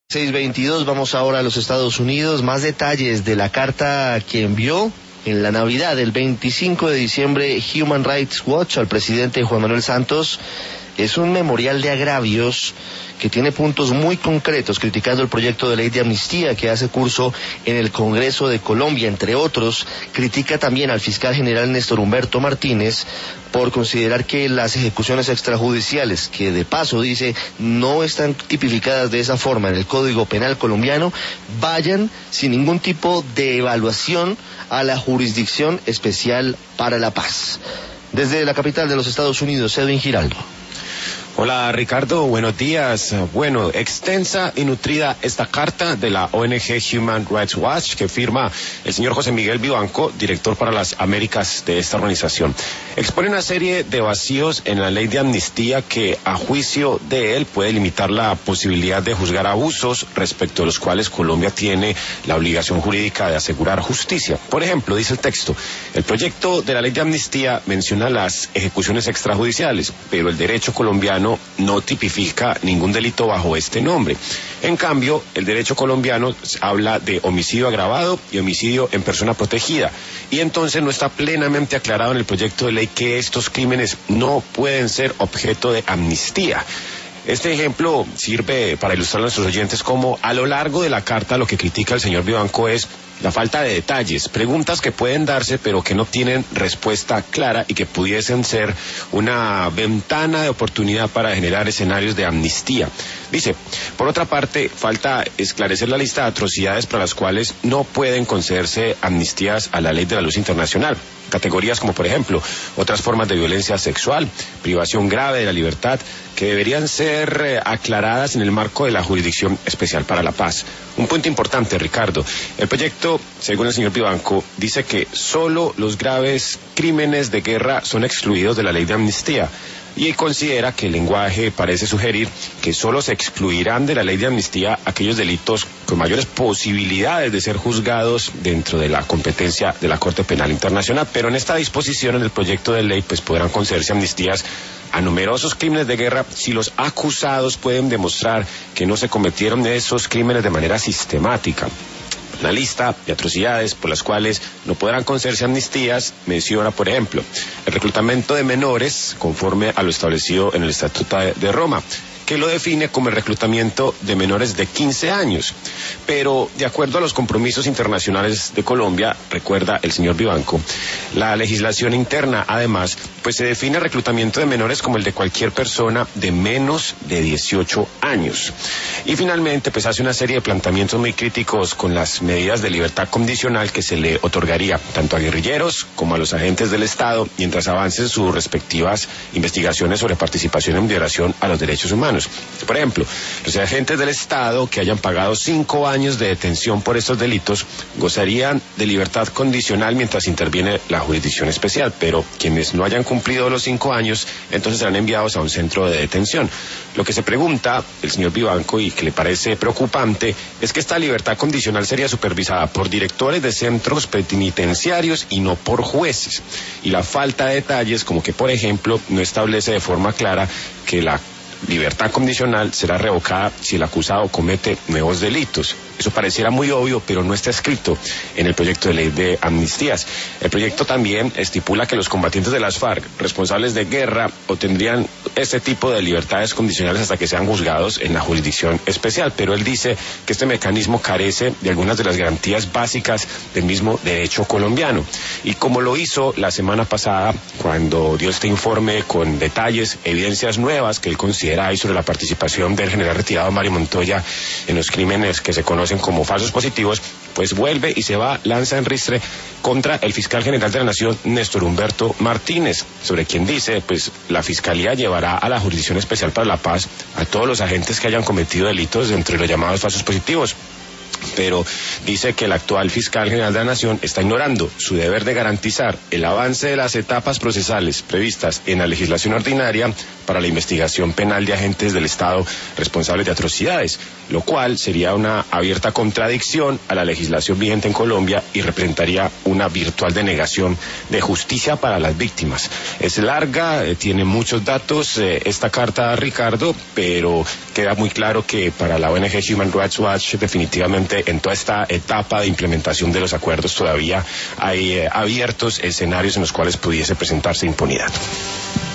6:22, vamos ahora a los Estados Unidos. Más detalles de la carta que envió en la Navidad del 25 de diciembre Human Rights Watch al presidente Juan Manuel Santos. Es un memorial de agravios que tiene puntos muy concretos criticando el proyecto de ley de amnistía que hace curso en el Congreso de Colombia. Entre otros, critica también al fiscal general Néstor Humberto Martínez por considerar que las ejecuciones extrajudiciales, que de paso dice no están tipificadas de esa forma en el Código Penal colombiano, vayan sin ningún tipo de evaluación a la Jurisdicción Especial para la Paz. Desde la capital de los Estados Unidos, Edwin Giraldo. Hola Ricardo, buenos días. Bueno, extensa y nutrida esta carta de la ONG Human Rights Watch que firma el señor José Miguel Vivanco, director para las Américas de esta organización. Expone una serie de vacíos en la ley de amnistía que, a juicio de él, puede limitar la posibilidad de juzgar abusos respecto a los cuales Colombia tiene la obligación jurídica de asegurar justicia. Por ejemplo, dice el texto, el proyecto de la ley de amnistía menciona las ejecuciones extrajudiciales, pero el derecho colombiano no tipifica ningún delito bajo este nombre. En cambio, el derecho colombiano habla de homicidio agravado y homicidio en persona protegida, y entonces no está plenamente aclarado en el proyecto de ley que estos crímenes no pueden ser objeto de amnistía. Este ejemplo sirve para ilustrar a nuestros oyentes cómo a lo largo de la carta lo que critica el señor Vivanco es la falta de detalles, preguntas que pueden darse pero que no tienen respuesta clara y que pudiesen ser una ventana de oportunidad para generar escenarios de amnistía. Dice, por otra parte, falta esclarecer la lista de atrocidades para las cuales no pueden concederse amnistías a la ley de la luz internacional. Categorías como, por ejemplo, otras formas de violencia sexual, privación grave de la libertad, que deberían ser aclaradas en el marco de la Jurisdicción Especial para la Paz. Un punto importante, Ricardo. El proyecto, según el señor Vivanco, dice que solo los graves crímenes de guerra son excluidos de la ley de amnistía. Y considera que el lenguaje parece sugerir que solo se excluirán de la ley de amnistía aquellos delitos con mayores posibilidades de ser juzgados dentro de la competencia de la Corte Penal Internacional. Pero en esta disposición, en el proyecto de ley, pues podrán concederse amnistías a numerosos crímenes de guerra si los acusados pueden demostrar que no se cometieron esos crímenes de manera sistemática. La lista de atrocidades por las cuales no podrán concederse amnistías menciona, por ejemplo, el reclutamiento de menores conforme a lo establecido en el Estatuto de Roma, que lo define como el reclutamiento de menores de 15 años. Pero, de acuerdo a los compromisos internacionales de Colombia, recuerda el señor Vivanco, la legislación interna, además, pues se define el reclutamiento de menores como el de cualquier persona de menos de 18 años. Y finalmente, pues hace una serie de planteamientos muy críticos con las medidas de libertad condicional que se le otorgaría tanto a guerrilleros como a los agentes del Estado mientras avancen sus respectivas investigaciones sobre participación en violación a los derechos humanos. Por ejemplo, los agentes del Estado que hayan pagado 5 años de detención por estos delitos gozarían de libertad condicional mientras interviene la Jurisdicción Especial, pero quienes no hayan cumplido los 5 años entonces serán enviados a un centro de detención. Lo que se pregunta el señor Vivanco y que le parece preocupante es que esta libertad condicional sería supervisada por directores de centros penitenciarios y no por jueces. Y la falta de detalles, como que por ejemplo no establece de forma clara que la libertad condicional será revocada si el acusado comete nuevos delitos. Eso pareciera muy obvio, pero no está escrito en el proyecto de ley de amnistías. El proyecto también estipula que los combatientes de las FARC, responsables de guerra, obtendrían este tipo de libertades condicionales hasta que sean juzgados en la Jurisdicción Especial. Pero él dice que este mecanismo carece de algunas de las garantías básicas del mismo derecho colombiano. Y como lo hizo la semana pasada, cuando dio este informe con detalles, evidencias nuevas que él considera hay sobre la participación del general retirado Mario Montoya en los crímenes que se conocen como falsos positivos, pues vuelve y se va, lanza en ristre contra el fiscal general de la Nación, Néstor Humberto Martínez, sobre quien dice, pues la Fiscalía llevará a la Jurisdicción Especial para la Paz a todos los agentes que hayan cometido delitos entre los llamados falsos positivos. pero dice que el actual fiscal general de la Nación está ignorando su deber de garantizar el avance de las etapas procesales previstas en la legislación ordinaria para la investigación penal de agentes del Estado responsables de atrocidades, lo cual sería una abierta contradicción a la legislación vigente en Colombia y representaría una virtual denegación de justicia para las víctimas. Es larga, tiene muchos datos esta carta, Ricardo, pero queda muy claro que para la ONG Human Rights Watch definitivamente en toda esta etapa de implementación de los acuerdos todavía hay abiertos escenarios en los cuales pudiese presentarse impunidad.